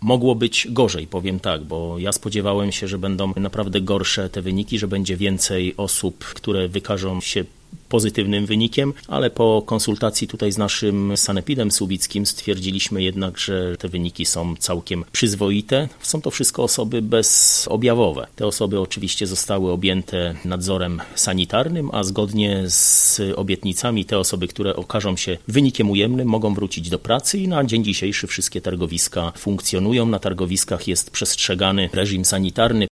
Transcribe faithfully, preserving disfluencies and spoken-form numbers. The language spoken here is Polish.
Mogło być gorzej, powiem tak, bo ja spodziewałem się, że będą naprawdę gorsze te wyniki, że będzie więcej osób, które wykażą się pozytywnym wynikiem, ale po konsultacji tutaj z naszym sanepidem słubickim stwierdziliśmy jednak, że te wyniki są całkiem przyzwoite. Są to wszystko osoby bezobjawowe. Te osoby oczywiście zostały objęte nadzorem sanitarnym, a zgodnie z obietnicami te osoby, które okażą się wynikiem ujemnym, mogą wrócić do pracy i na dzień dzisiejszy wszystkie targowiska funkcjonują. Na targowiskach jest przestrzegany reżim sanitarny.